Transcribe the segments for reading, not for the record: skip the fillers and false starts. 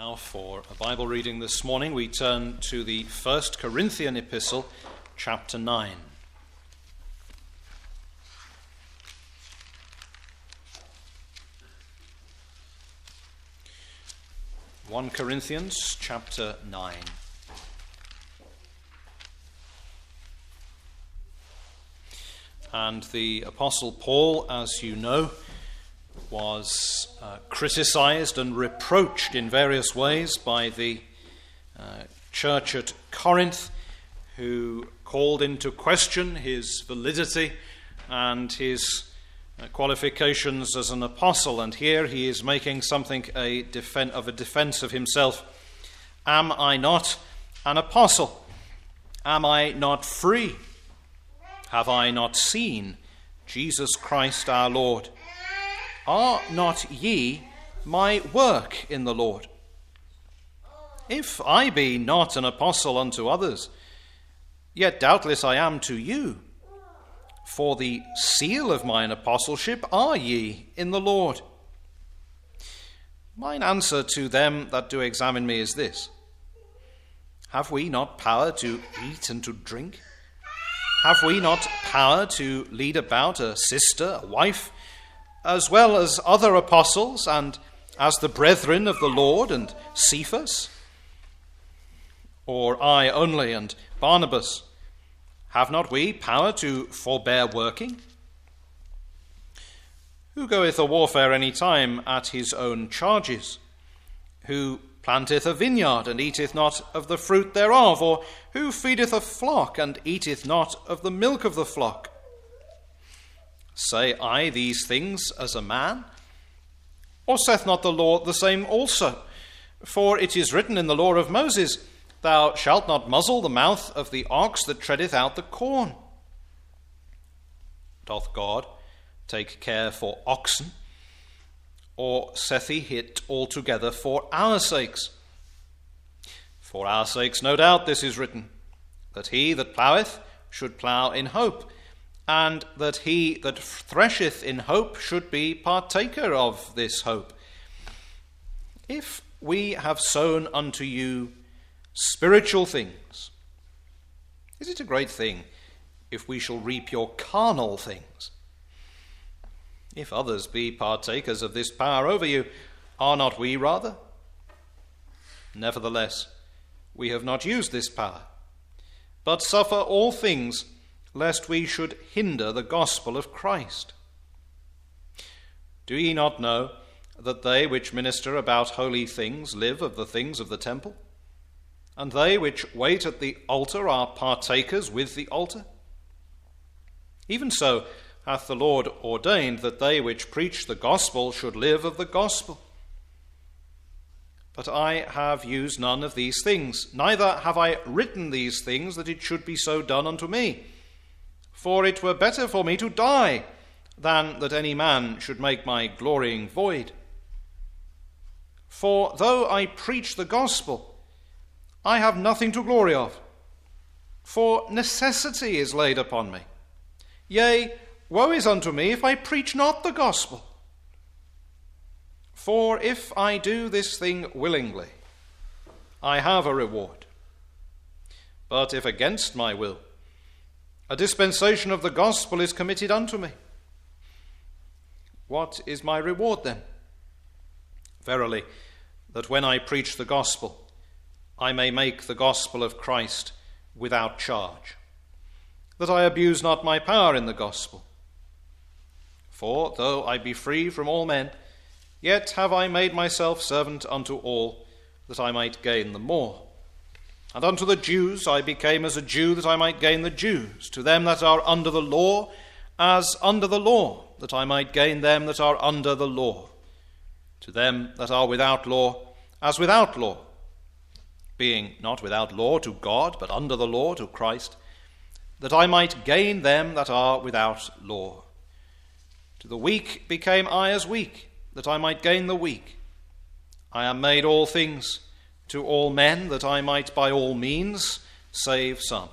Now for a Bible reading this morning, we turn to the 1 Corinthian epistle, chapter 9. (1 Corinthians chapter 9). And the Apostle Paul, as you know, was criticized and reproached in various ways by the church at Corinth, who called into question his validity and his qualifications as an apostle. And here he is making something of a defense of himself. Am I not an apostle? Am I not free? Have I not seen Jesus Christ our Lord? Are not ye my work in the Lord? If I be not an apostle unto others, yet doubtless I am to you. For the seal of mine apostleship are ye in the Lord. Mine answer to them that do examine me is this: have we not power to eat and to drink? Have we not power to lead about a sister, a wife, as well as other apostles, and as the brethren of the Lord, and Cephas? Or I only, and Barnabas? Have not we power to forbear working? Who goeth a warfare any time at his own charges? Who planteth a vineyard, and eateth not of the fruit thereof? Or who feedeth a flock, and eateth not of the milk of the flock? Say I these things as a man? Or saith not the law the same also? For it is written in the law of Moses, Thou shalt not muzzle the mouth of the ox that treadeth out the corn. Doth God take care for oxen? Or saith he it altogether for our sakes? For our sakes, no doubt, this is written, that he that ploweth should plow in hope, and that he that thresheth in hope should be partaker of this hope. If we have sown unto you spiritual things, is it a great thing if we shall reap your carnal things? If others be partakers of this power over you, are not we rather? Nevertheless, we have not used this power, but suffer all things, lest we should hinder the gospel of Christ. Do ye not know that they which minister about holy things live of the things of the temple? And they which wait at the altar are partakers with the altar? Even so hath the Lord ordained that they which preach the gospel should live of the gospel. But I have used none of these things, neither have I written these things that it should be so done unto me. For it were better for me to die than that any man should make my glorying void. For though I preach the gospel, I have nothing to glory of, for necessity is laid upon me. Yea, woe is unto me if I preach not the gospel. For if I do this thing willingly, I have a reward. But if against my will, a dispensation of the gospel is committed unto me. What is my reward then? Verily, that when I preach the gospel, I may make the gospel of Christ without charge, that I abuse not my power in the gospel. For though I be free from all men, yet have I made myself servant unto all, that I might gain the more. And unto the Jews I became as a Jew, that I might gain the Jews. To them that are under the law, as under the law, that I might gain them that are under the law. To them that are without law, as without law, being not without law to God, but under the law to Christ, that I might gain them that are without law. To the weak became I as weak, that I might gain the weak. I am made all things to all men, that I might by all means save some.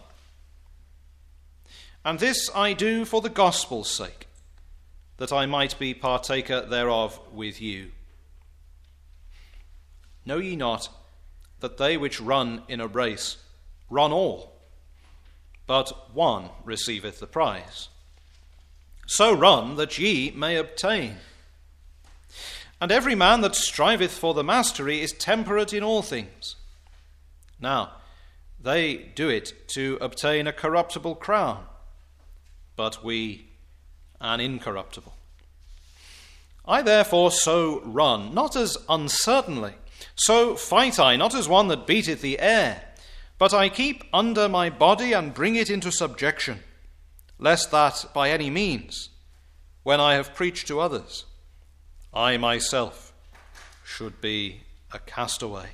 And this I do for the gospel's sake, that I might be partaker thereof with you. Know ye not that they which run in a race run all, but one receiveth the prize? So run that ye may obtain. And every man that striveth for the mastery is temperate in all things. Now, they do it to obtain a corruptible crown, but we an incorruptible. I therefore so run, not as uncertainly, so fight I, not as one that beateth the air, but I keep under my body and bring it into subjection, lest that by any means, when I have preached to others, I myself should be a castaway.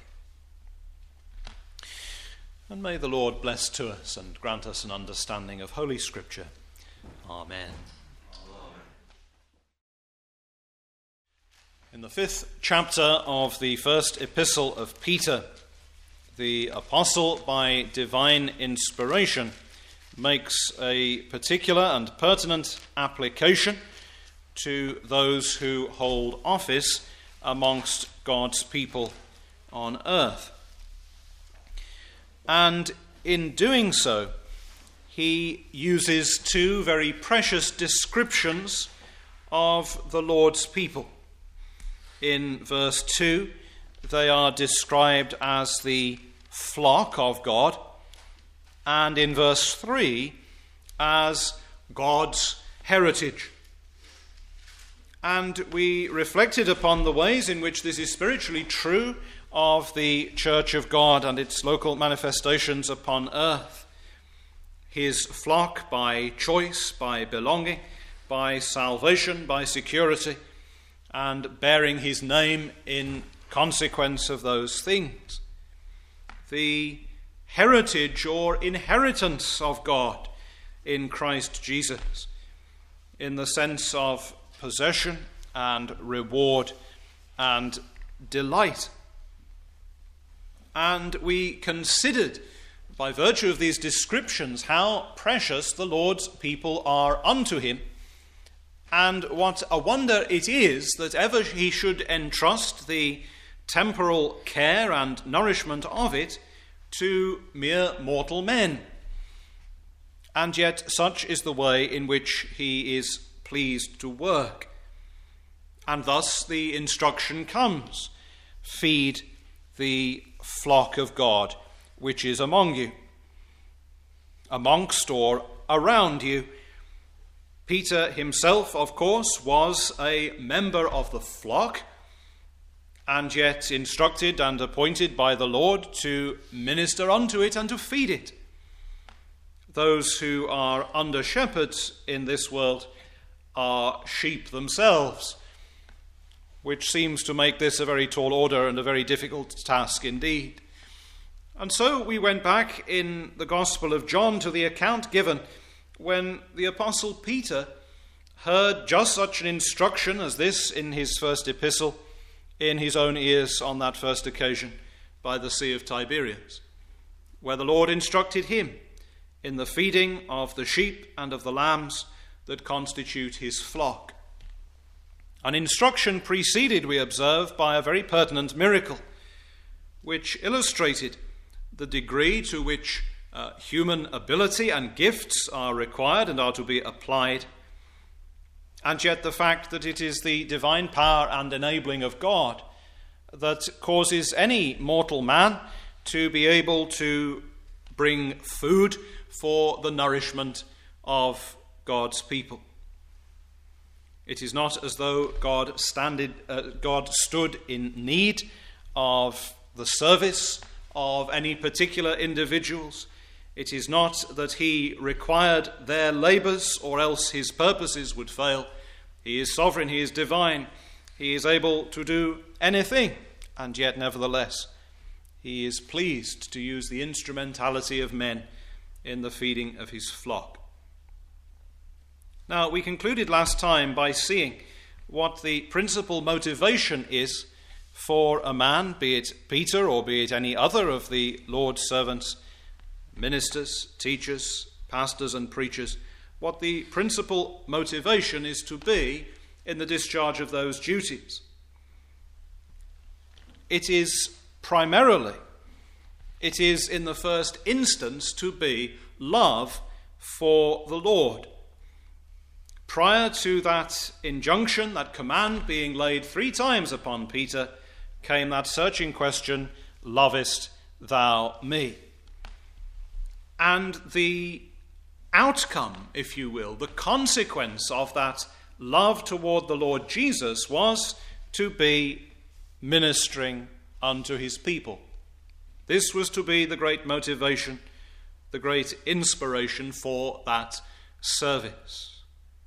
And may the Lord bless to us and grant us an understanding of Holy Scripture. Amen. In the 5th chapter of the first epistle of Peter, the apostle, by divine inspiration, makes a particular and pertinent application to those who hold office amongst God's people on earth. And in doing so, he uses two very precious descriptions of the Lord's people. In verse 2, they are described as the flock of God, and in verse 3, as God's heritage. And we reflected upon the ways in which this is spiritually true of the Church of God and its local manifestations upon earth. His flock by choice, by belonging, by salvation, by security, and bearing his name in consequence of those things. The heritage or inheritance of God in Christ Jesus, in the sense of possession and reward and delight. And we considered, by virtue of these descriptions, how precious the Lord's people are unto him, and what a wonder it is that ever he should entrust the temporal care and nourishment of it to mere mortal men. And yet such is the way in which he is pleased to work. And thus the instruction comes: feed the flock of God which is among you, amongst or around you. Peter himself, of course, was a member of the flock, and yet instructed and appointed by the Lord to minister unto it and to feed it. Those who are under shepherds in this world are sheep themselves, which seems to make this a very tall order and a very difficult task indeed. And so we went back in the Gospel of John to the account given when the Apostle Peter heard just such an instruction as this in his first epistle in his own ears on that first occasion by the Sea of Tiberias, where the Lord instructed him in the feeding of the sheep and of the lambs that constitute his flock. An instruction preceded, we observe, by a very pertinent miracle, which illustrated the degree to which human ability and gifts are required and are to be applied, and yet the fact that it is the divine power and enabling of God that causes any mortal man to be able to bring food for the nourishment of God's people. It is not as though God stood in need of the service of any particular individuals. It is not that he required their labours, or else his purposes would fail. He is sovereign, he is divine, he is able to do anything, and yet nevertheless he is pleased to use the instrumentality of men in the feeding of his flock. Now, we concluded last time by seeing what the principal motivation is for a man, be it Peter or be it any other of the Lord's servants, ministers, teachers, pastors and preachers, what the principal motivation is to be in the discharge of those duties. It is primarily, it is in the first instance to be love for the Lord. Prior to that injunction, that command being laid 3 times upon Peter, came that searching question, lovest thou me? And the outcome, if you will, the consequence of that love toward the Lord Jesus was to be ministering unto his people. This was to be the great motivation, the great inspiration for that service.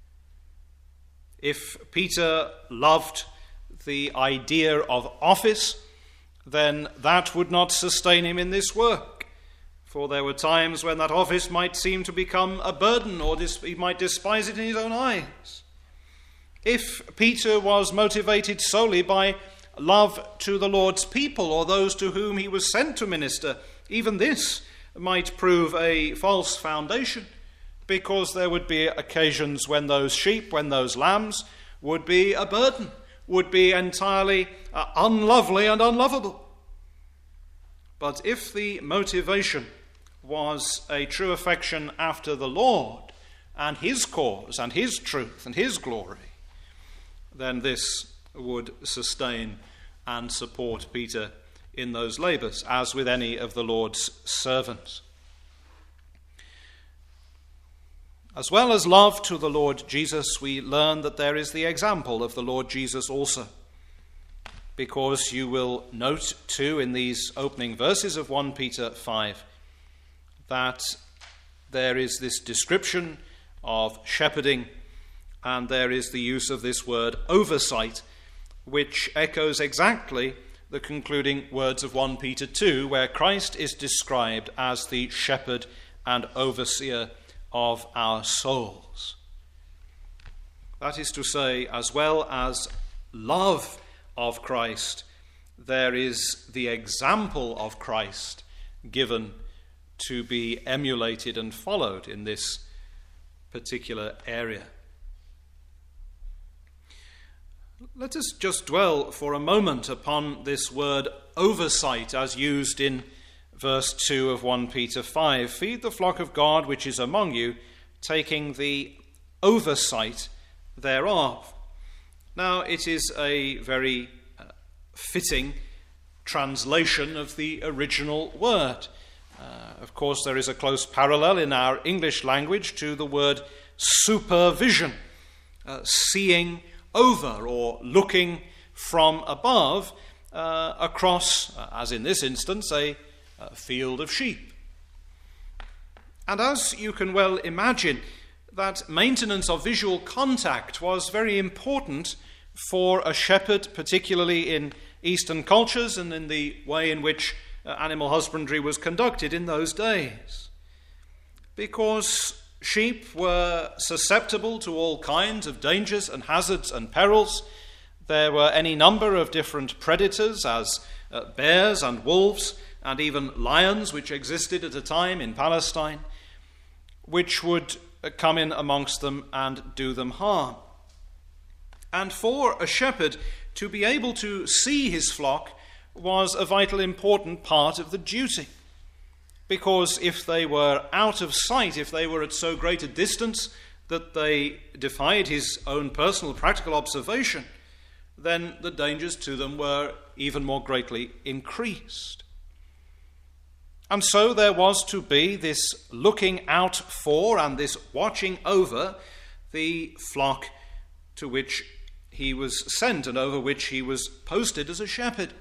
If Peter loved the idea of office, then that would not sustain him in this work. For there were times when that office might seem to become a burden, or he might despise it in his own eyes. If Peter was motivated solely by love to the Lord's people, or those to whom he was sent to minister, even this might prove a false foundation, because there would be occasions when those sheep, when those lambs would be a burden, would be entirely unlovely and unlovable. But if the motivation was a true affection after the Lord and his cause and his truth and his glory, then this would sustain and support Peter in those labours, as with any of the Lord's servants. As well as love to the Lord Jesus, we learn that there is the example of the Lord Jesus also. Because you will note too in these opening verses of 1 Peter 5 that there is this description of shepherding, and there is the use of this word oversight, which echoes exactly the concluding words of 1 Peter 2, where Christ is described as the shepherd and overseer of our souls. That is to say, as well as love of Christ, there is the example of Christ given to be emulated and followed in this particular area. Let us just dwell for a moment upon this word oversight as used in verse 2 of 1 Peter 5. Feed the flock of God which is among you, taking the oversight thereof. Now, it is a very fitting translation of the original word. Of course, there is a close parallel in our English language to the word supervision, seeing over or looking from above across, as in this instance, a field of sheep. And as you can well imagine, that maintenance of visual contact was very important for a shepherd, particularly in Eastern cultures and in the way in which animal husbandry was conducted in those days. Because sheep were susceptible to all kinds of dangers and hazards and perils. There were any number of different predators, as bears and wolves, and even lions, which existed at a time in Palestine, which would come in amongst them and do them harm. And for a shepherd to be able to see his flock was a vital important part of the duty. Because if they were out of sight, if they were at so great a distance that they defied his own personal practical observation, then the dangers to them were even more greatly increased. And so there was to be this looking out for and this watching over the flock to which he was sent and over which he was posted as a shepherd.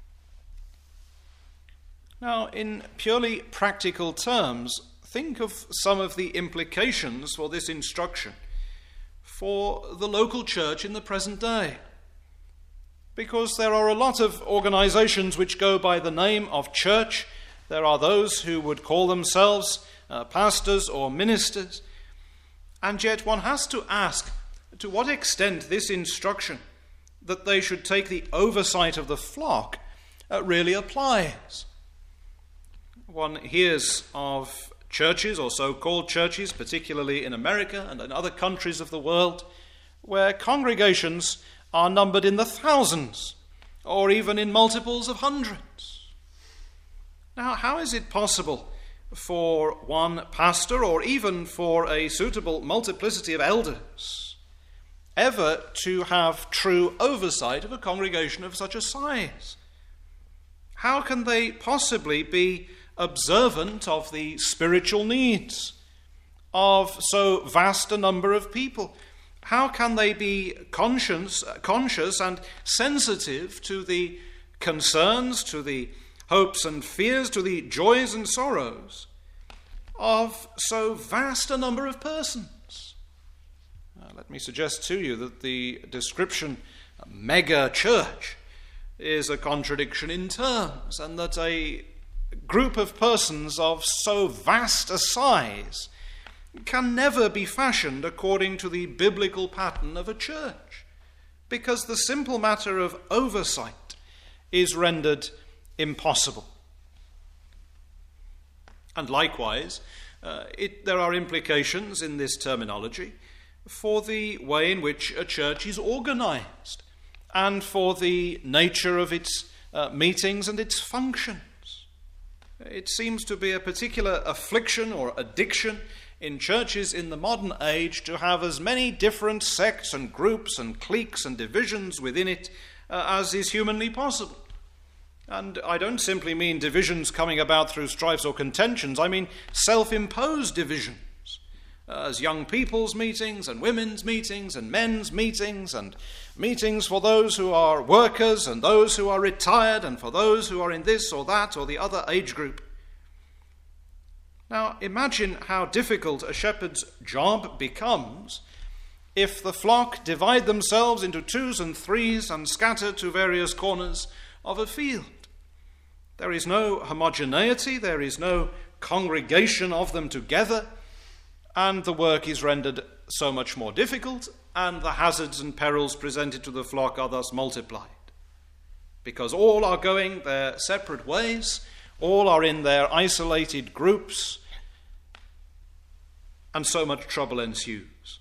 Now, in purely practical terms, think of some of the implications for this instruction for the local church in the present day. Because there are a lot of organizations which go by the name of church. There are those who would call themselves pastors or ministers. And yet one has to ask to what extent this instruction that they should take the oversight of the flock really applies. One hears of churches or so-called churches, particularly in America and in other countries of the world, where congregations are numbered in the thousands or even in multiples of hundreds. how is it possible for one pastor, or even for a suitable multiplicity of elders, ever to have true oversight of a congregation of such a size? How can they possibly be observant of the spiritual needs of so vast a number of people? How can they be conscious and sensitive to the concerns, to the hopes and fears, to the joys and sorrows of so vast a number of persons? Let me suggest to you that the description mega church is a contradiction in terms, and that a group of persons of so vast a size can never be fashioned according to the biblical pattern of a church, because the simple matter of oversight is rendered impossible. And likewise, there are implications in this terminology for the way in which a church is organized and for the nature of its meetings and its functions. It seems to be a particular affliction or addiction in churches in the modern age to have as many different sects and groups and cliques and divisions within it as is humanly possible. And I don't simply mean divisions coming about through strifes or contentions. I mean self-imposed divisions, as young people's meetings and women's meetings and men's meetings, and meetings for those who are workers and those who are retired, and for those who are in this or that or the other age group. Now, imagine how difficult a shepherd's job becomes if the flock divide themselves into twos and threes and scatter to various corners of a field. There is no homogeneity, there is no congregation of them together, and the work is rendered so much more difficult, and the hazards and perils presented to the flock are thus multiplied, because all are going their separate ways, all are in their isolated groups, and so much trouble ensues.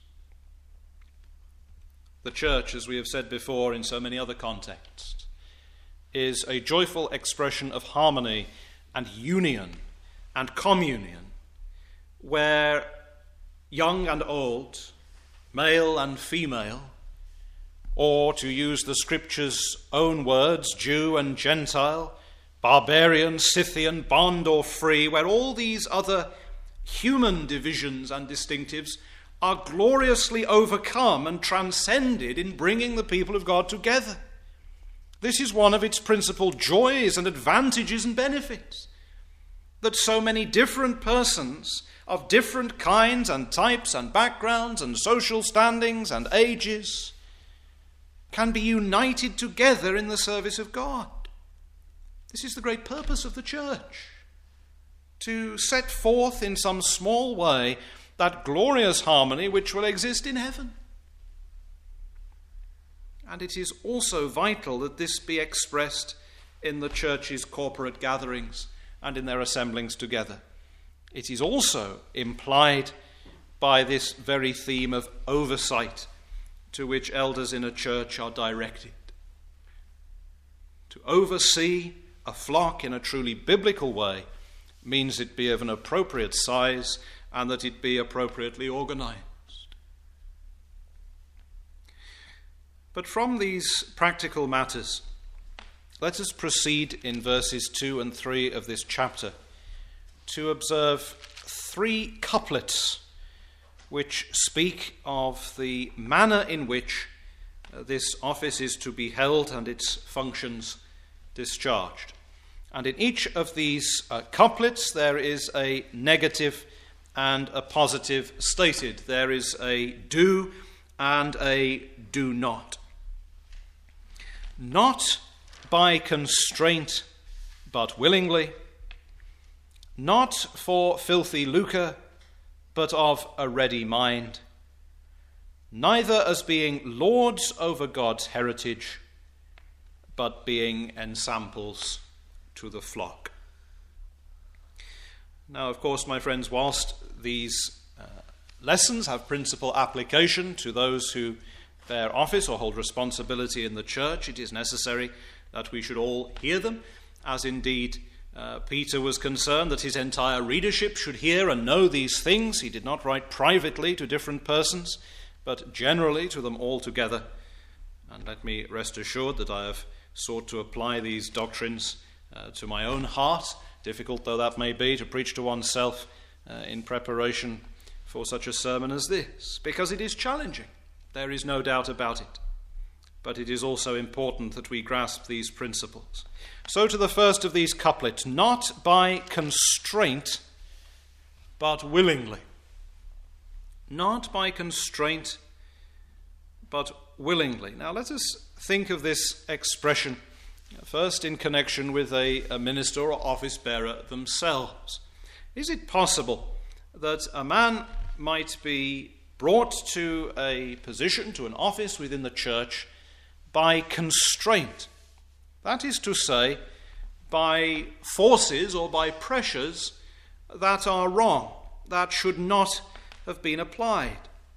The church, as we have said before in so many other contexts, is a joyful expression of harmony and union and communion, where young and old, male and female, or to use the Scripture's own words, Jew and Gentile, barbarian, Scythian, bond or free, where all these other human divisions and distinctives are gloriously overcome and transcended in bringing the people of God together. This is one of its principal joys and advantages and benefits, that so many different persons of different kinds and types and backgrounds and social standings and ages can be united together in the service of God. This is the great purpose of the church, to set forth in some small way that glorious harmony which will exist in heaven. And it is also vital that this be expressed in the church's corporate gatherings and in their assemblings together. It is also implied by this very theme of oversight to which elders in a church are directed. To oversee a flock in a truly biblical way means it be of an appropriate size and that it be appropriately organized. But from these practical matters, let us proceed in verses 2 and 3 of this chapter to observe 3 couplets which speak of the manner in which this office is to be held and its functions discharged. And in each of these couplets there is a negative and a positive stated. There is a do and a do not. Not by constraint, but willingly. Not for filthy lucre, but of a ready mind. Neither as being lords over God's heritage, but being ensamples to the flock. Now, of course, my friends, whilst these lessons have principal application to those who bear office or hold responsibility in the church, it is necessary that we should all hear them, as indeed Peter was concerned that his entire readership should hear and know these things. He did not write privately to different persons, but generally to them all together. And let me rest assured that I have sought to apply these doctrines to my own heart, difficult though that may be to preach to oneself in preparation for such a sermon as this, because it is challenging. There is no doubt about it. But it is also important that we grasp these principles. So to the first of these couplets, not by constraint, but willingly. Not by constraint, but willingly. Now let us think of this expression first in connection with a minister or office bearer themselves. Is it possible that a man might be brought to a position, to an office within the church, by constraint? That is to say, by forces or by pressures that are wrong, that should not have been applied.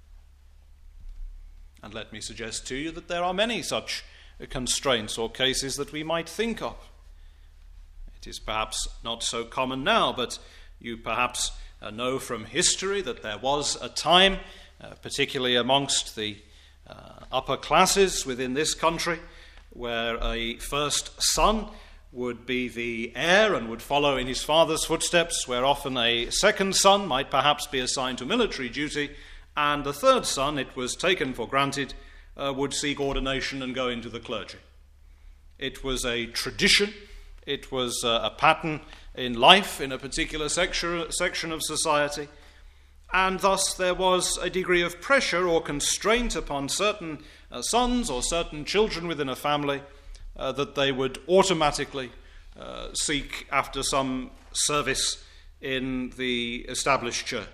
And let me suggest to you that there are many such constraints or cases that we might think of. It is perhaps not so common now, but you perhaps know from history that there was a time, particularly amongst the upper classes within this country, where a first son would be the heir and would follow in his father's footsteps, where often a second son might perhaps be assigned to military duty, and the third son, it was taken for granted, would seek ordination and go into the clergy. It was a tradition, it was a pattern in life in a particular section of society, and thus there was a degree of pressure or constraint upon certain sons or certain children within a family that they would automatically seek after some service in the established church.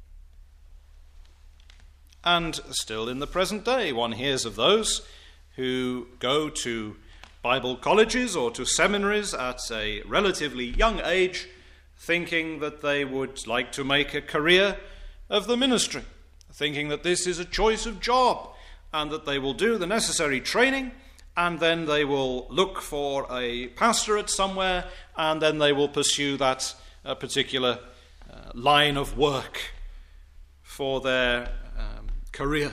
And still in the present day, one hears of those who go to Bible colleges or to seminaries at a relatively young age, thinking that they would like to make a career of the ministry, thinking that this is a choice of job and that they will do the necessary training and then they will look for a pastorate somewhere and then they will pursue that particular line of work for their career.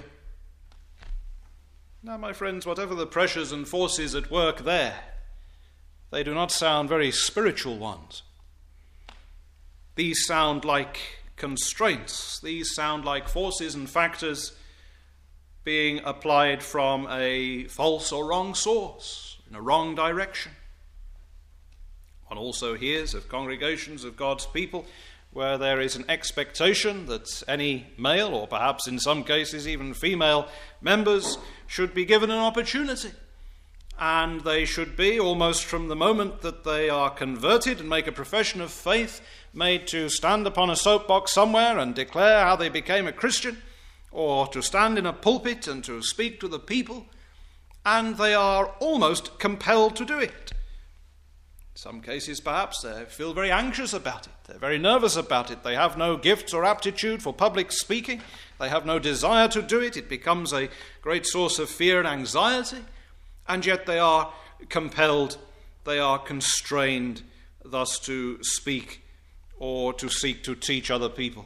Now, my friends, whatever the pressures and forces at work there, they do not sound very spiritual ones. These sound like constraints. These sound like forces and factors being applied from a false or wrong source, in a wrong direction. One also hears of congregations of God's people where there is an expectation that any male, or perhaps in some cases even female, members should be given an opportunity. And they should be, almost from the moment that they are converted and make a profession of faith, made to stand upon a soapbox somewhere and declare how they became a Christian, or to stand in a pulpit and to speak to the people, and they are almost compelled to do it. In some cases, perhaps, they feel very anxious about it. They're very nervous about it. They have no gifts or aptitude for public speaking. They have no desire to do it. It becomes a great source of fear and anxiety. And yet they are compelled, they are constrained thus to speak or to seek to teach other people.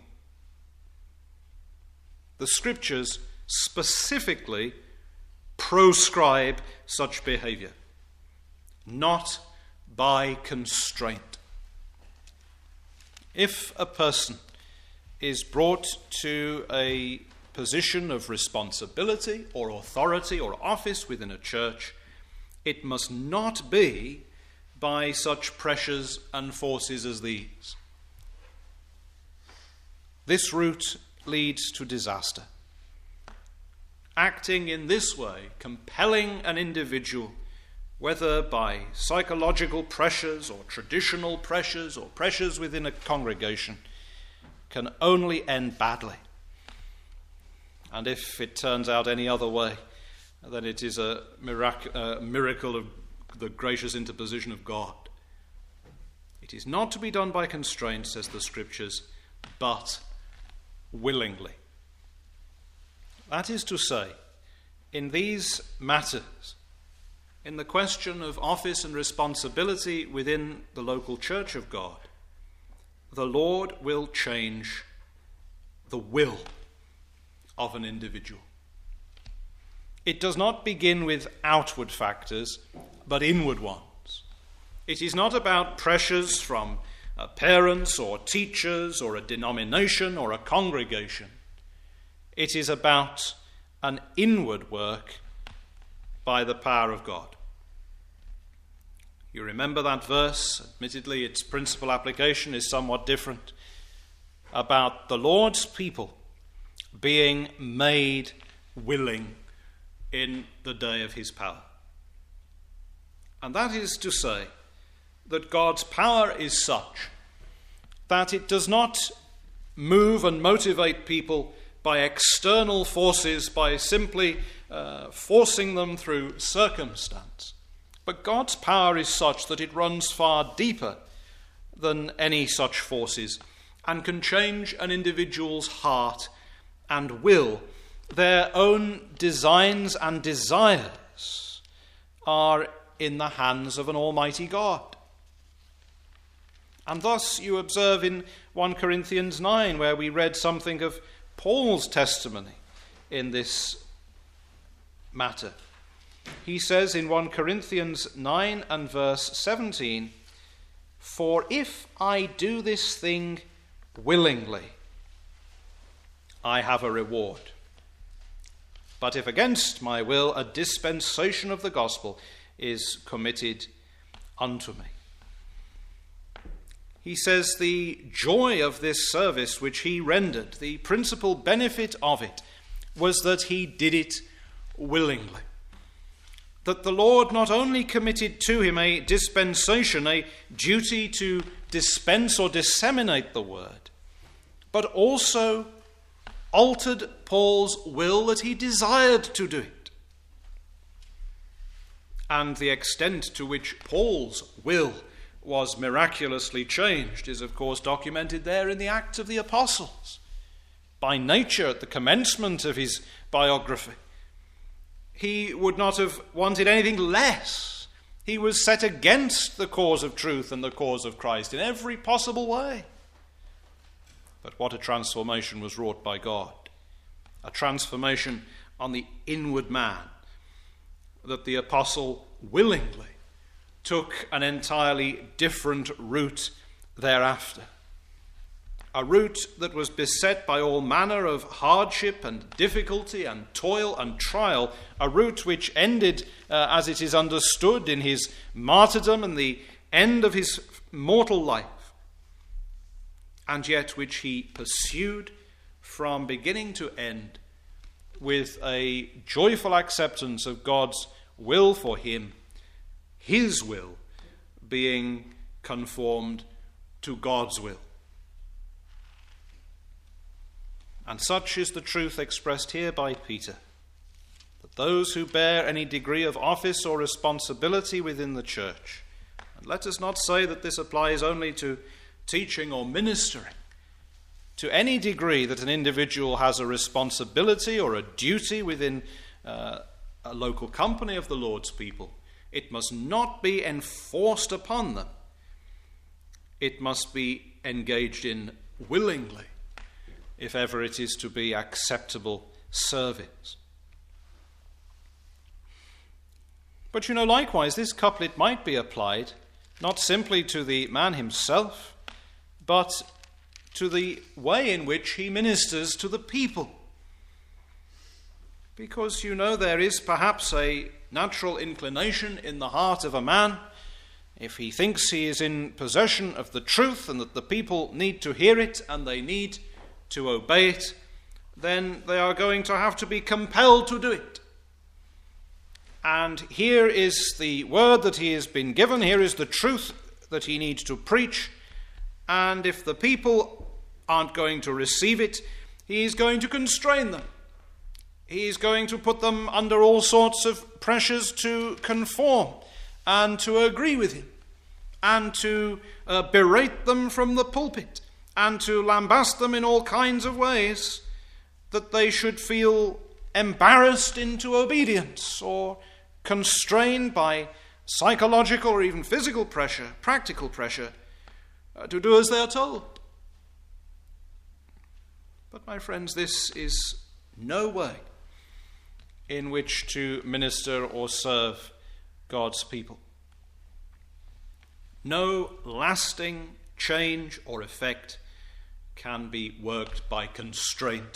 The Scriptures specifically proscribe such behavior, not by constraint. If a person is brought to a position of responsibility or authority or office within a church, it must not be by such pressures and forces as these. This route leads to disaster. Acting in this way, compelling an individual, whether by psychological pressures or traditional pressures or pressures within a congregation, can only end badly. And if it turns out any other way, then it is a miracle of the gracious interposition of God. It is not to be done by constraint, says the Scriptures, but willingly. That is to say, in these matters, in the question of office and responsibility within the local church of God, the Lord will change the will of an individual. It does not begin with outward factors, but inward ones. It is not about pressures from parents or teachers or a denomination or a congregation. It is about an inward work by the power of God. You remember that verse? Admittedly, its principal application is somewhat different, about the Lord's people being made willing in the day of his power. And that is to say that God's power is such that it does not move and motivate people by external forces, by simply forcing them through circumstance. But God's power is such that it runs far deeper than any such forces and can change an individual's heart and will. Their own designs and desires are in the hands of an almighty God. And thus you observe in 1 Corinthians 9, where we read something of Paul's testimony in this matter. He says in 1 Corinthians 9 and verse 17, "For if I do this thing willingly, I have a reward. But if against my will, a dispensation of the gospel is committed unto me." He says the joy of this service which he rendered, the principal benefit of it, was that he did it willingly. That the Lord not only committed to him a dispensation, a duty to dispense or disseminate the word, but also altered Paul's will that he desired to do it. And the extent to which Paul's will was miraculously changed is, of course, documented there in the Acts of the Apostles. By nature, at the commencement of his biography, he would not have wanted anything less. He was set against the cause of truth and the cause of Christ in every possible way. But what a transformation was wrought by God. A transformation on the inward man, that the apostle willingly took an entirely different route thereafter. A route that was beset by all manner of hardship and difficulty and toil and trial. A route which ended, as it is understood, in his martyrdom and the end of his mortal life. And yet which he pursued from beginning to end with a joyful acceptance of God's will for him, his will being conformed to God's will. And such is the truth expressed here by Peter, that those who bear any degree of office or responsibility within the church, and let us not say that this applies only to teaching or ministering, to any degree that an individual has a responsibility or a duty within a local company of the Lord's people, it must not be enforced upon them. It must be engaged in willingly, if ever it is to be acceptable service. But you know, likewise, this couplet might be applied not simply to the man himself, but to the way in which he ministers to the people. Because, you know, there is perhaps a natural inclination in the heart of a man, if he thinks he is in possession of the truth and that the people need to hear it and they need to obey it, then they are going to have to be compelled to do it. And here is the word that he has been given, here is the truth that he needs to preach, and if the people aren't going to receive it, he is going to constrain them. He is going to put them under all sorts of pressures to conform and to agree with him, and to berate them from the pulpit, and to lambast them in all kinds of ways, that they should feel embarrassed into obedience or constrained by psychological or even physical pressure, practical pressure, to do as they are told. But my friends, this is no way in which to minister or serve God's people. No lasting change or effect can be worked by constraint.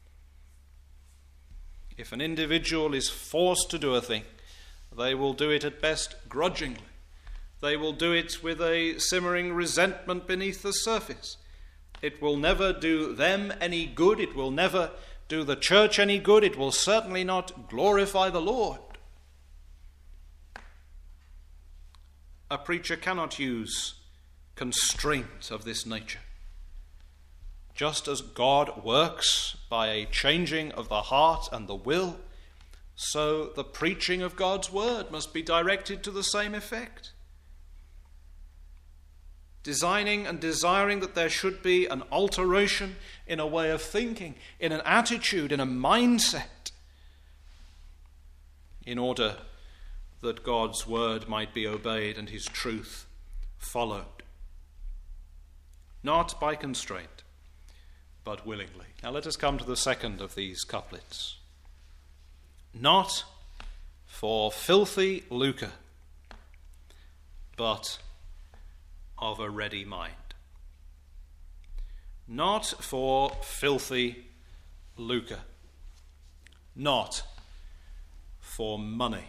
If an individual is forced to do a thing, they will do it at best grudgingly. They will do it with a simmering resentment beneath the surface. It will never do them any good. It will never do the church any good. It will certainly not glorify the Lord. A preacher cannot use constraint of this nature. Just as God works by a changing of the heart and the will, so the preaching of God's word must be directed to the same effect. Designing and desiring that there should be an alteration in a way of thinking, in an attitude, in a mindset, in order that God's word might be obeyed and his truth followed. Not by constraint, but willingly. Now let us come to the second of these couplets. Not for filthy lucre, but of a ready mind. Not for filthy lucre, not for money.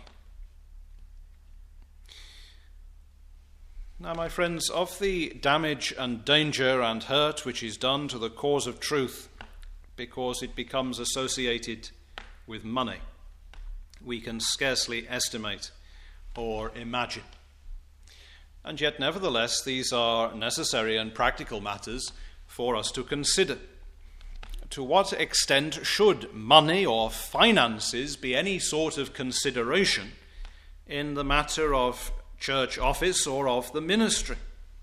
Now, my friends, of the damage and danger and hurt which is done to the cause of truth because it becomes associated with money, we can scarcely estimate or imagine. And yet, nevertheless, these are necessary and practical matters for us to consider. To what extent should money or finances be any sort of consideration in the matter of church office or of the ministry?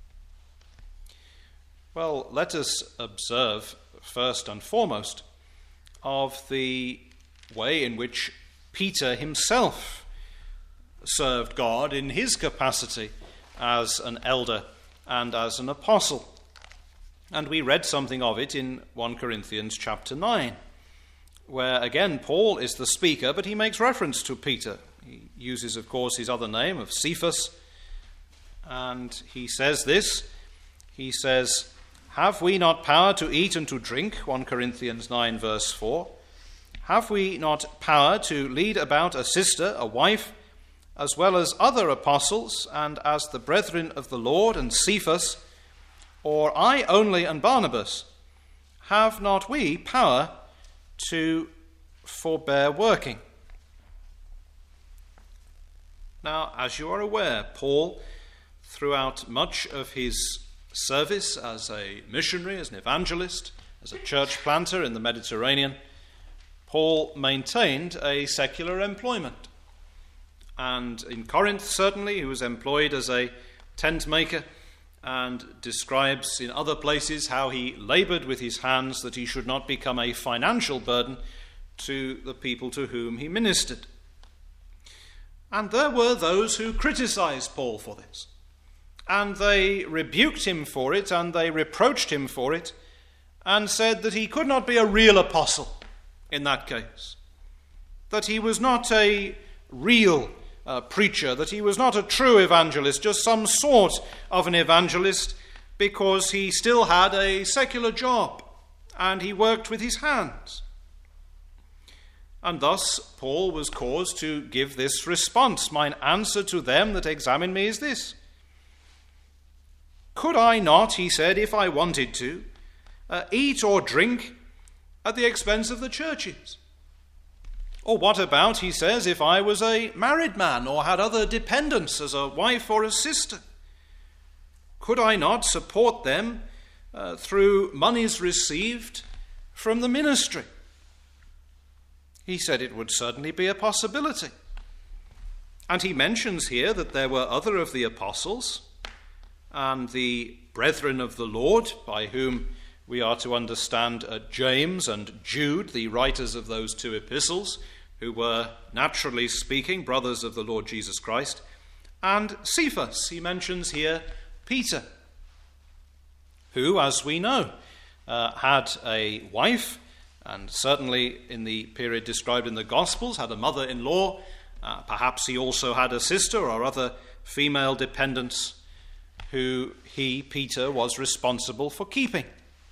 Well, let us observe first and foremost of the way in which Peter himself served God in his capacity as an elder and as an apostle. And we read something of it in 1 Corinthians chapter 9, where again Paul is the speaker, but he makes reference to Peter. He uses, of course, his other name of Cephas, and he says this. He says, "Have we not power to eat and to drink?" 1 Corinthians 9 verse 4. "Have we not power to lead about a sister, a wife, as well as other apostles, and as the brethren of the Lord and Cephas, or I only and Barnabas? Have not we power to forbear working?" Now, as you are aware, Paul, throughout much of his service as a missionary, as an evangelist, as a church planter in the Mediterranean, Paul maintained a secular employment. And in Corinth, certainly, he was employed as a tent maker, and describes in other places how he labored with his hands that he should not become a financial burden to the people to whom he ministered. And there were those who criticized Paul for this, and they rebuked him for it, and they reproached him for it, and said that he could not be a real apostle in that case, that he was not a real preacher, that he was not a true evangelist, just some sort of an evangelist, because he still had a secular job and he worked with his hands. And thus Paul was caused to give this response: "Mine answer to them that examine me is this: Could I not," he said, "if I wanted to, eat or drink at the expense of the churches? Or what about," he says, "if I was a married man or had other dependents as a wife or a sister? Could I not support them through monies received from the ministry?" He said it would certainly be a possibility. And he mentions here that there were other of the apostles and the brethren of the Lord, by whom we are to understand James and Jude, the writers of those two epistles, who were, naturally speaking, brothers of the Lord Jesus Christ, and Cephas. He mentions here Peter, who, as we know, had a wife, and certainly in the period described in the Gospels, had a mother-in-law. Perhaps he also had a sister or other female dependents who he, Peter, was responsible for keeping.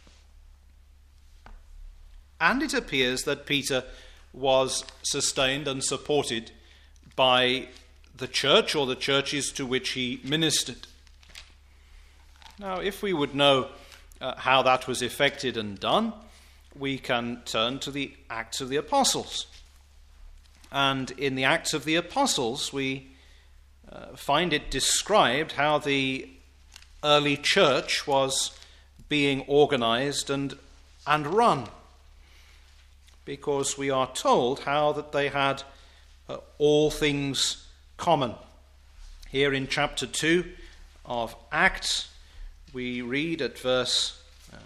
And it appears that Peter was sustained and supported by the church or the churches to which he ministered. Now, if we would know how that was effected and done, we can turn to the Acts of the Apostles. And in the Acts of the Apostles, we find it described how the early church was being organized and run. Because we are told how that they had all things common. Here in chapter 2 of Acts, we read at verse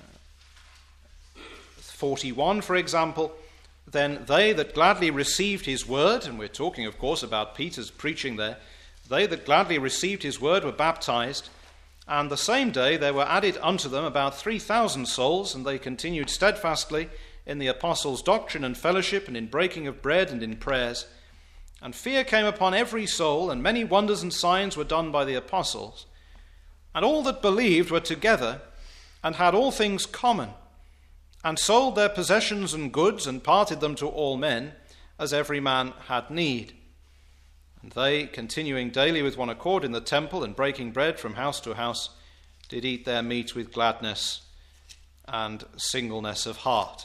41, for example, "Then they that gladly received his word," and we're talking, of course, about Peter's preaching there, "they that gladly received his word were baptized, and the same day there were added unto them about 3,000 souls, and they continued steadfastly in the apostles' doctrine and fellowship, and in breaking of bread and in prayers. And fear came upon every soul, and many wonders and signs were done by the apostles. And all that believed were together, and had all things common, and sold their possessions and goods, and parted them to all men, as every man had need. And they, continuing daily with one accord in the temple, and breaking bread from house to house, did eat their meat with gladness and singleness of heart."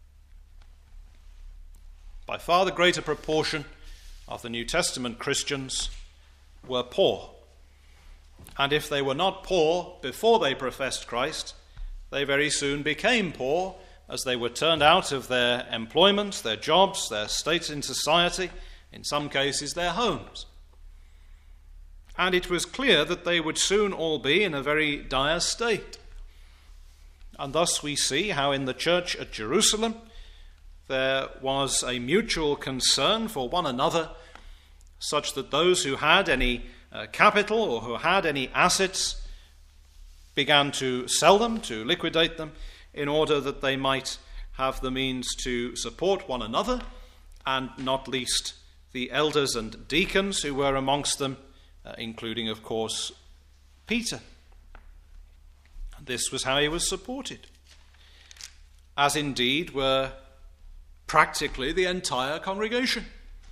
By far the greater proportion of the New Testament Christians were poor. And if they were not poor before they professed Christ, they very soon became poor as they were turned out of their employment, their jobs, their state in society, in some cases their homes. And it was clear that they would soon all be in a very dire state. And thus we see how in the church at Jerusalem there was a mutual concern for one another, such that those who had any capital or who had any assets began to sell them, to liquidate them, in order that they might have the means to support one another, and not least the elders and deacons who were amongst them, including, of course, Peter. And this was how he was supported, as indeed were practically the entire congregation.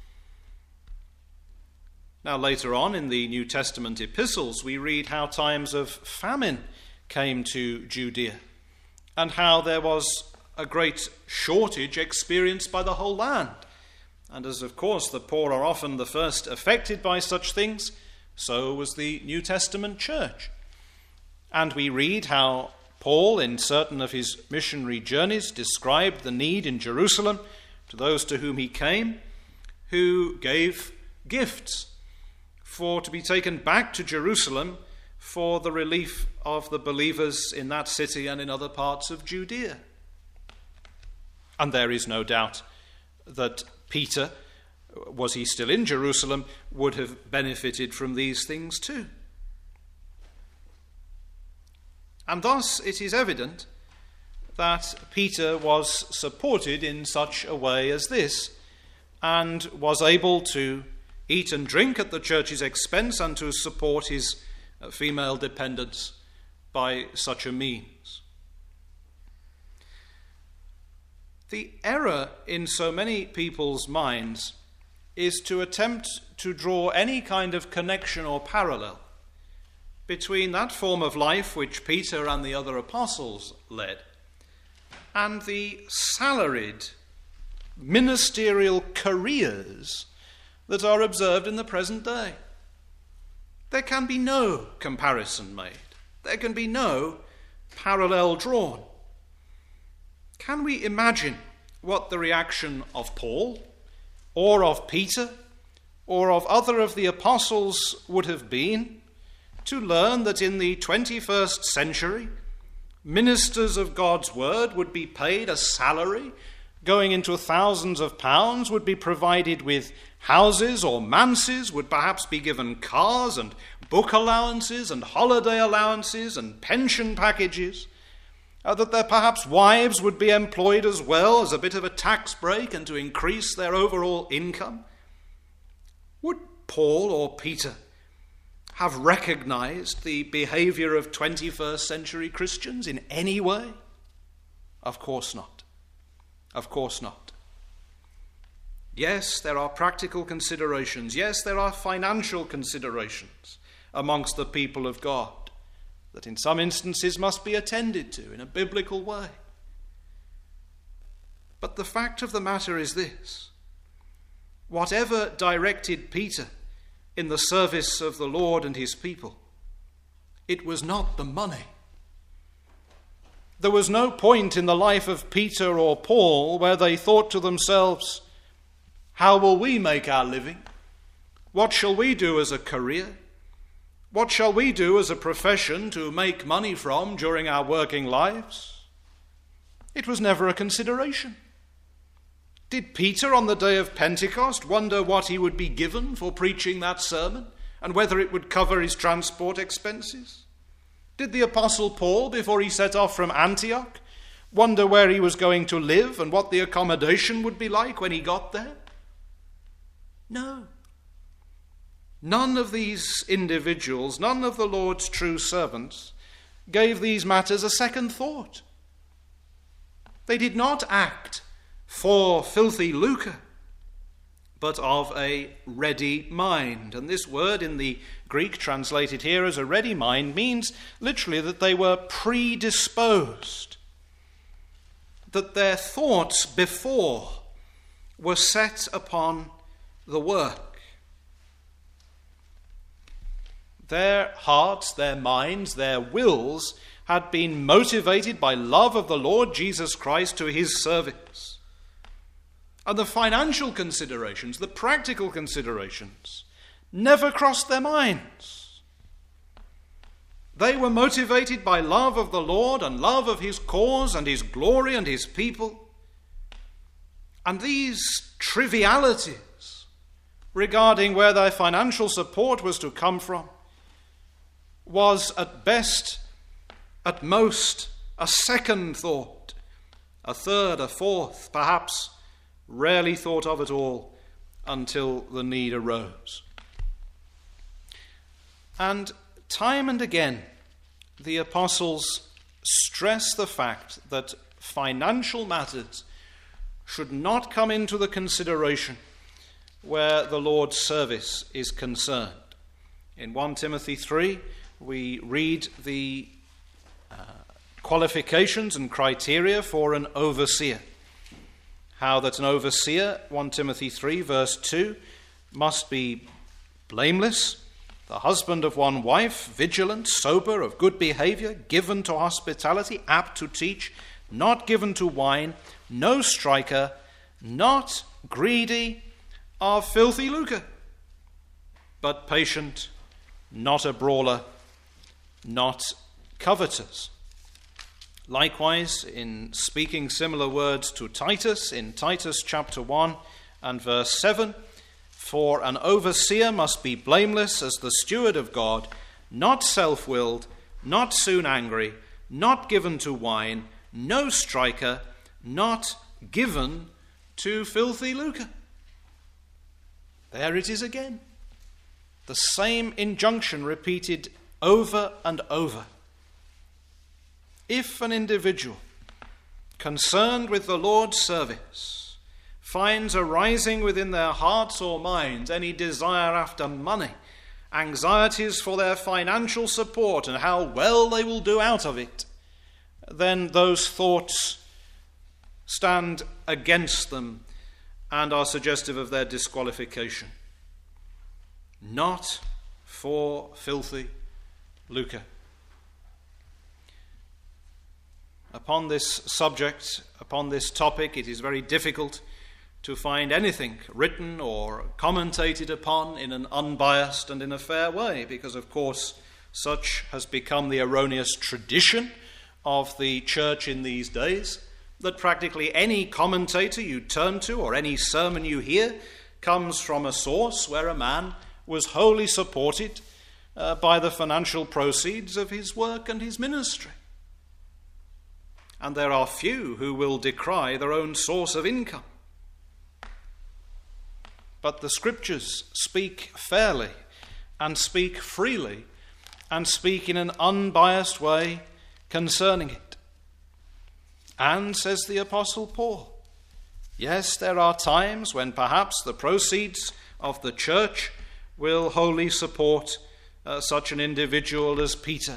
Now, later on in the New Testament epistles, we read how times of famine came to Judea, and how there was a great shortage experienced by the whole land. And as, of course, the poor are often the first affected by such things, so was the New Testament church. And we read how Paul, in certain of his missionary journeys, described the need in Jerusalem to those to whom he came, who gave gifts to be taken back to Jerusalem for the relief of the believers in that city and in other parts of Judea. And there is no doubt that Peter, was he still in Jerusalem, would have benefited from these things too. And thus it is evident that Peter was supported in such a way as this, and was able to eat and drink at the church's expense and to support his female dependents by such a means. The error in so many people's minds is to attempt to draw any kind of connection or parallel between that form of life which Peter and the other apostles led and the salaried ministerial careers that are observed in the present day. There can be no comparison made. There can be no parallel drawn. Can we imagine what the reaction of Paul, or of Peter, or of other of the apostles would have been to learn that in the 21st century, ministers of God's word would be paid a salary going into thousands of pounds would be provided with houses or manses, would perhaps be given cars and book allowances and holiday allowances and pension packages, that their perhaps wives would be employed as well as a bit of a tax break and to increase their overall income. Would Paul or Peter have recognized the behavior of 21st century Christians in any way? Of course not. Of course not. Yes, there are practical considerations. Yes, there are financial considerations amongst the people of God that in some instances must be attended to in a biblical way. But the fact of the matter is this: whatever directed Peter in the service of the Lord and his people, it was not the money. There was no point in the life of Peter or Paul where they thought to themselves, how will we make our living? What shall we do as a career? What shall we do as a profession to make money from during our working lives? It was never a consideration. Did Peter on the day of Pentecost wonder what he would be given for preaching that sermon and whether it would cover his transport expenses? Did the Apostle Paul, before he set off from Antioch, wonder where he was going to live and what the accommodation would be like when he got there? No. None of these individuals, none of the Lord's true servants, gave these matters a second thought. They did not act for filthy lucre, but of a ready mind. And this word in the Greek translated here as a ready mind means literally that they were predisposed, that their thoughts before were set upon the work. Their hearts, their minds, their wills had been motivated by love of the Lord Jesus Christ to his service. And the financial considerations, the practical considerations, never crossed their minds. They were motivated by love of the Lord and love of his cause and his glory and his people. And these trivialities regarding where their financial support was to come from was at best, at most, a second thought, a third, a fourth, perhaps rarely thought of at all until the need arose. And time and again, the apostles stress the fact that financial matters should not come into the consideration where the Lord's service is concerned. In 1 Timothy 3, we read the qualifications and criteria for an overseer. How that an overseer, 1 Timothy 3 verse 2, must be blameless, the husband of one wife, vigilant, sober, of good behavior, given to hospitality, apt to teach, not given to wine, no striker, not greedy of filthy lucre, but patient, not a brawler, not covetous. Likewise, in speaking similar words to Titus, in Titus chapter 1 and verse 7, for an overseer must be blameless as the steward of God, not self-willed, not soon angry, not given to wine, no striker, not given to filthy lucre. There it is again. The same injunction repeated over and over. If an individual concerned with the Lord's service finds arising within their hearts or minds any desire after money, anxieties for their financial support and how well they will do out of it, then those thoughts stand against them and are suggestive of their disqualification. Not for filthy lucre. Upon this subject, upon this topic, it is very difficult to find anything written or commentated upon in an unbiased and in a fair way, because, of course, such has become the erroneous tradition of the church in these days, that practically any commentator you turn to or any sermon you hear comes from a source where a man was wholly supported by the financial proceeds of his work and his ministry. And there are few who will decry their own source of income. But the Scriptures speak fairly and speak freely and speak in an unbiased way concerning it. And, says the Apostle Paul, yes, there are times when perhaps the proceeds of the church will wholly support such an individual as Peter.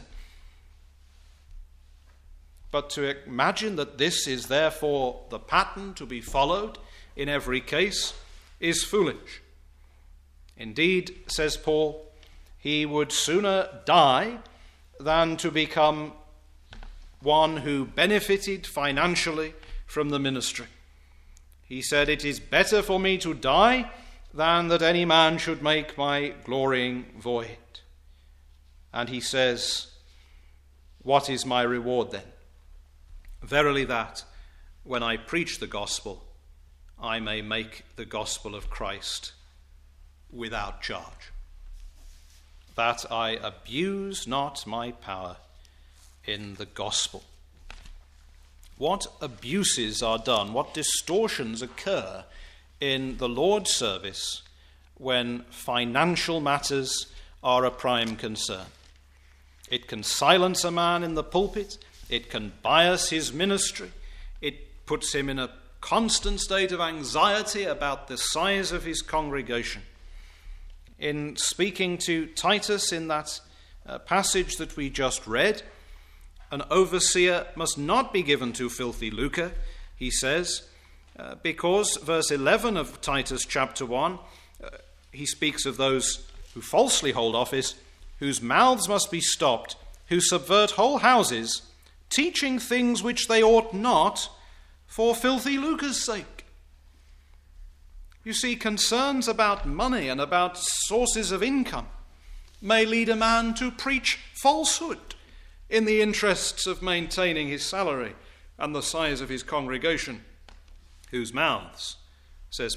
But to imagine that this is therefore the pattern to be followed in every case is foolish. Indeed, says Paul, he would sooner die than to become one who benefited financially from the ministry. He said, "It is better for me to die than that any man should make my glorying void." And he says, "What is my reward then? Verily that, when I preach the gospel, I may make the gospel of Christ without charge, that I abuse not my power in the gospel." What abuses are done, what distortions occur in the Lord's service when financial matters are a prime concern. It can silence a man in the pulpit, it can bias his ministry, it puts him in a constant state of anxiety about the size of his congregation. In speaking to Titus in that passage that we just read, an overseer must not be given to filthy lucre, he says, because verse 11 of Titus chapter 1, he speaks of those who falsely hold office, whose mouths must be stopped, who subvert whole houses, teaching things which they ought not, for filthy lucre's sake. You see, concerns about money and about sources of income may lead a man to preach falsehood in the interests of maintaining his salary and the size of his congregation, whose mouths, says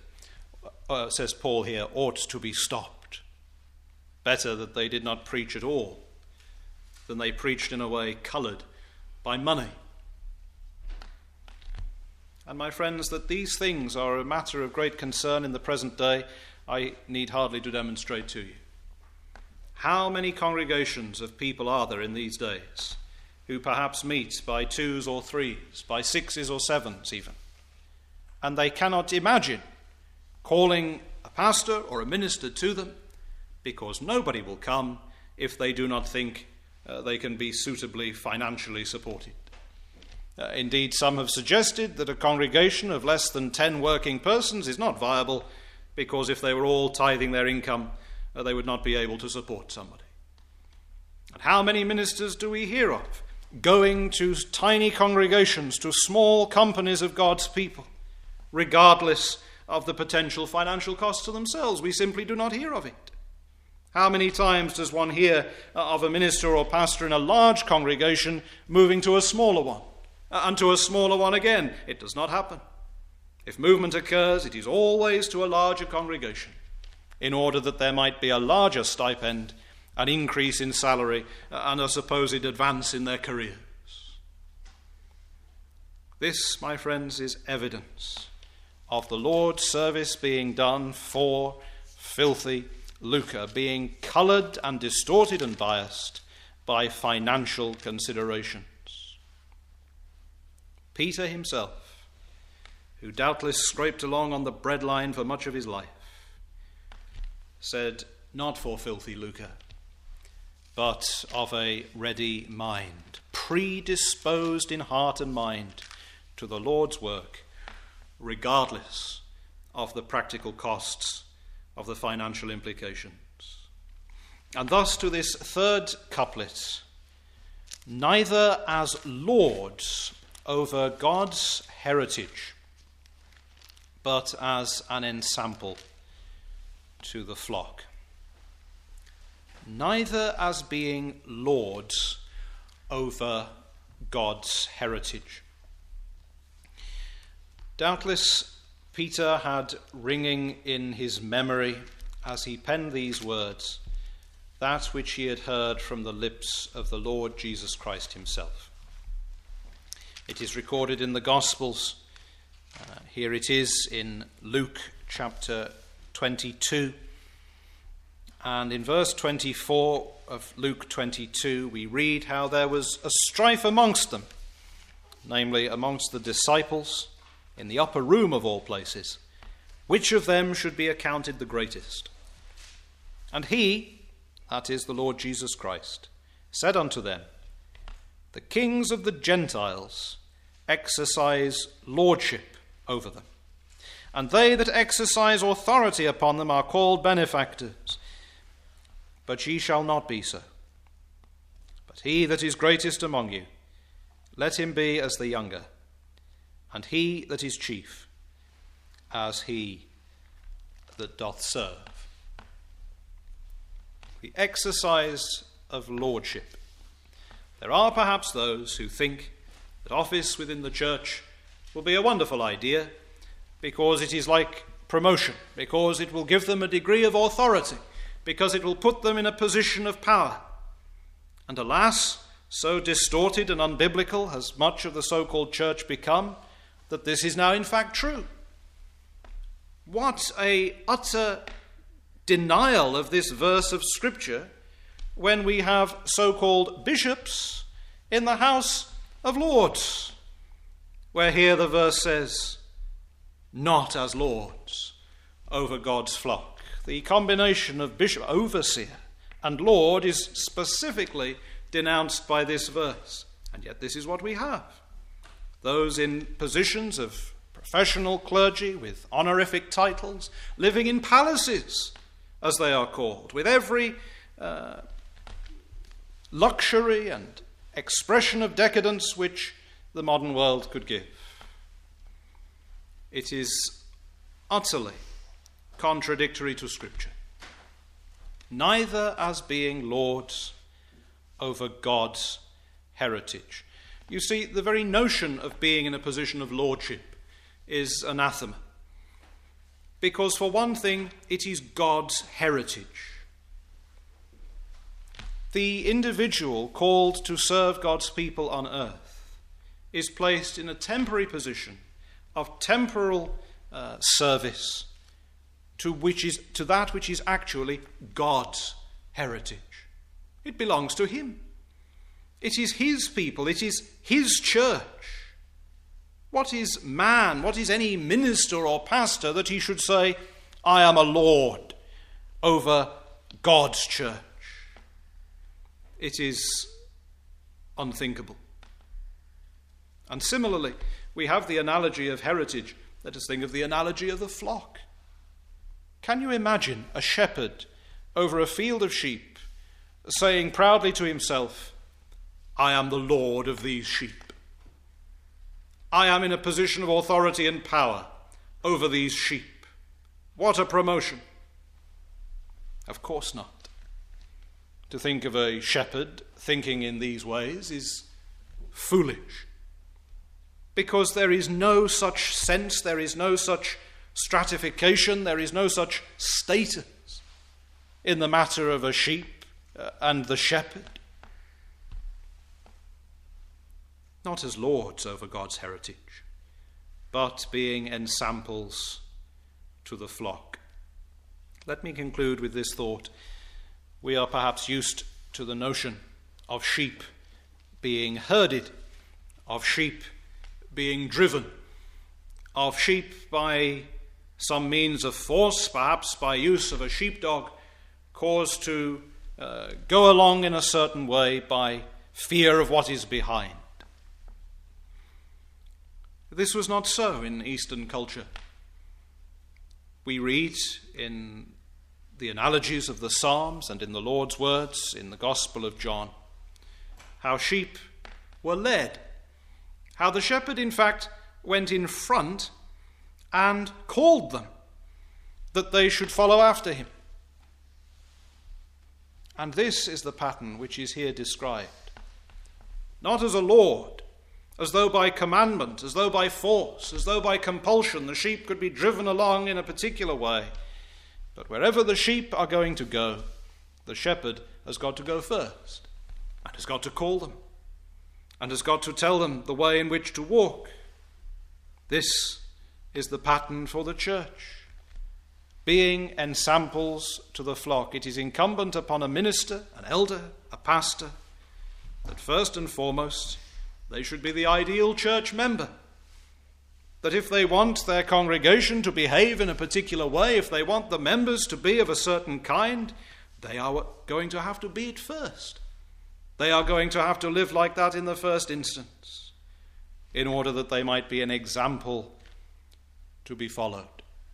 Paul here, ought to be stopped. Better that they did not preach at all than they preached in a way coloured by money. And my friends, that these things are a matter of great concern in the present day, I need hardly to demonstrate to you. How many congregations of people are there in these days who perhaps meet by 2s or 3s, by 6s or 7s even, and they cannot imagine calling a pastor or a minister to them, because nobody will come if they do not think they can be suitably financially supported. Indeed, some have suggested that a congregation of less than 10 working persons is not viable, because if they were all tithing their income, they would not be able to support somebody. And how many ministers do we hear of going to tiny congregations, to small companies of God's people, regardless of the potential financial cost to themselves? We simply do not hear of it. How many times does one hear of a minister or pastor in a large congregation moving to a smaller one, and to a smaller one again? It does not happen. If movement occurs, it is always to a larger congregation, in order that there might be a larger stipend, an increase in salary, and a supposed advance in their careers. This, my friends, is evidence of the Lord's service being done for filthy lucre, being coloured and distorted and biased by financial considerations. Peter himself, who doubtless scraped along on the breadline for much of his life, said, "Not for filthy lucre, but of a ready mind, predisposed in heart and mind to the Lord's work, regardless of the practical costs of the financial implications." And thus to this third couplet, neither as lords over God's heritage, but as an ensample to the flock. Neither as being lords over God's heritage. Doubtless Peter had ringing in his memory as he penned these words that which he had heard from the lips of the Lord Jesus Christ himself. It is recorded in the Gospels. Here it is in Luke chapter 22. And in verse 24 of Luke 22, we read how there was a strife amongst them, namely amongst the disciples, in the upper room of all places, which of them should be accounted the greatest. And he, that is the Lord Jesus Christ, said unto them, The kings of the Gentiles exercise lordship over them, and they that exercise authority upon them are called benefactors. But ye shall not be so. But he that is greatest among you, let him be as the younger, and he that is chief as he that doth serve. The exercise of lordship. There are perhaps those who think that office within the church will be a wonderful idea because it is like promotion, because it will give them a degree of authority, because it will put them in a position of power. And alas, so distorted and unbiblical has much of the so-called church become that this is now in fact true. What a utter denial of this verse of Scripture when we have so-called bishops in the House of Lords, where here the verse says, not as lords over God's flock. The combination of bishop, overseer, and lord is specifically denounced by this verse. And yet this is what we have. Those in positions of professional clergy with honorific titles, living in palaces, as they are called, with every luxury and expression of decadence which the modern world could give. It is utterly contradictory to Scripture. Neither as being lords over God's heritage. You see, the very notion of being in a position of lordship is anathema. Because for one thing, it is God's heritage. The individual called to serve God's people on earth is placed in a temporary position of temporal service to that which is actually God's heritage. It belongs to him. It is his people. It is his church. What is man? What is any minister or pastor that he should say, I am a lord over God's church? It is unthinkable. And similarly, we have the analogy of heritage. Let us think of the analogy of the flock. Can you imagine a shepherd over a field of sheep saying proudly to himself, I am the Lord of these sheep. I am in a position of authority and power over these sheep. What a promotion. Of course not. To think of a shepherd thinking in these ways is foolish. Because there is no such sense, there is no such stratification, there is no such status in the matter of a sheep and the shepherd. Not as lords over God's heritage, but being ensamples to the flock. Let me conclude with this thought. We are perhaps used to the notion of sheep being herded, of sheep being driven, of sheep by some means of force, perhaps by use of a sheepdog, caused to go along in a certain way by fear of what is behind. This was not so in Eastern culture. We read in the analogies of the Psalms and in the Lord's words in the Gospel of John how sheep were led, how the shepherd in fact went in front and called them that they should follow after him. And this is the pattern which is here described. Not as a lord as though by commandment, as though by force, as though by compulsion, the sheep could be driven along in a particular way. But wherever the sheep are going to go, the shepherd has got to go first, and has got to call them, and has got to tell them the way in which to walk. This is the pattern for the church. Being ensamples to the flock, it is incumbent upon a minister, an elder, a pastor, that first and foremost they should be the ideal church member. That if they want their congregation to behave in a particular way, if they want the members to be of a certain kind, they are going to have to be it first. They are going to have to live like that in the first instance, in order that they might be an example to be followed.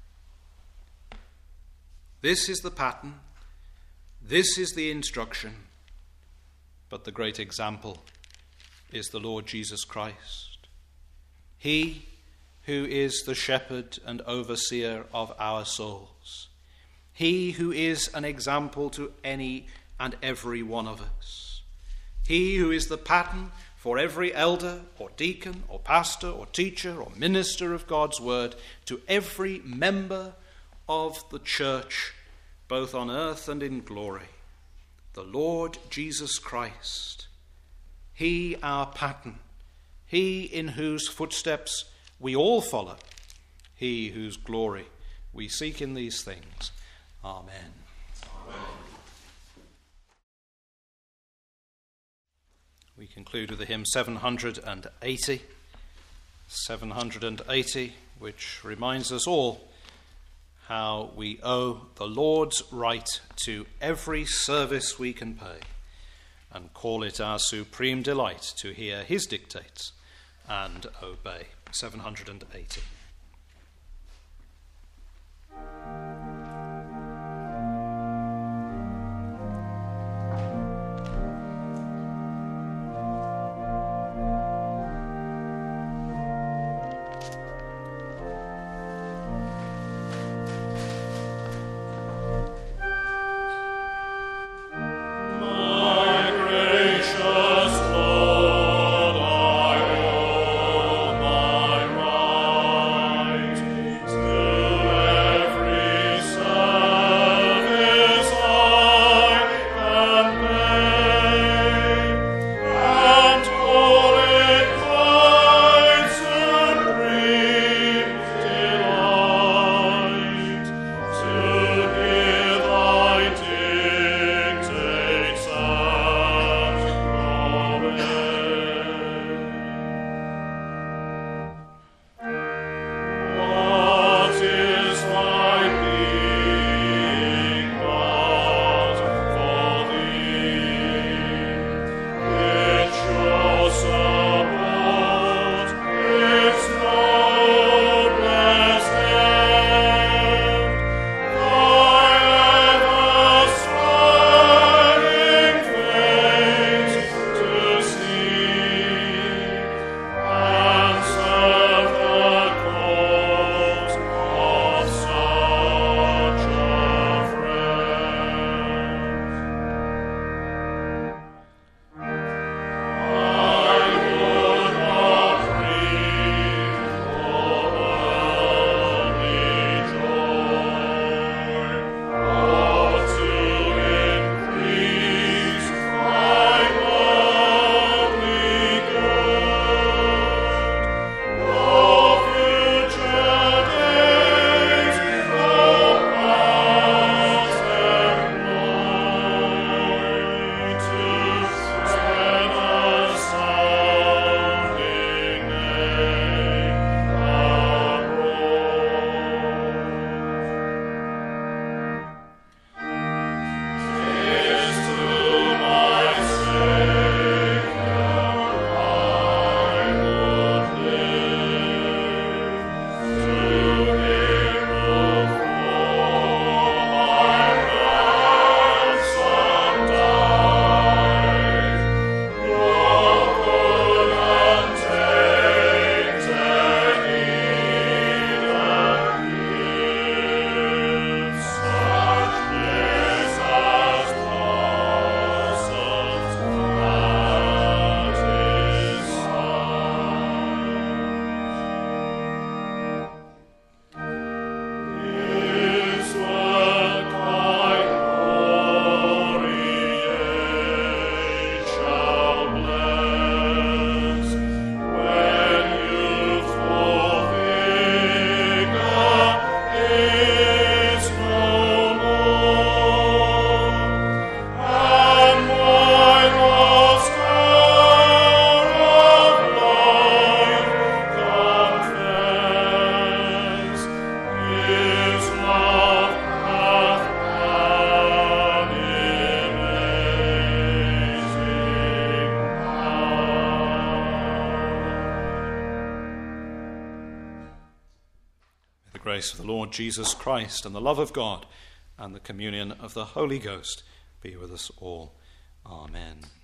This is the pattern. This is the instruction. But the great example is the Lord Jesus Christ. He who is the shepherd and overseer of our souls. He who is an example to any and every one of us. He who is the pattern for every elder or deacon or pastor or teacher or minister of God's word, to every member of the church, both on earth and in glory. The Lord Jesus Christ. He our pattern. He in whose footsteps we all follow. He whose glory we seek in these things. Amen. Amen. We conclude with the hymn 780. 780, which reminds us all how we owe the Lord's right to every service we can pay, and call it our supreme delight to hear his dictates and obey. 780. Every grace of the Lord Jesus Christ and the love of God and the communion of the Holy Ghost be with us all. Amen.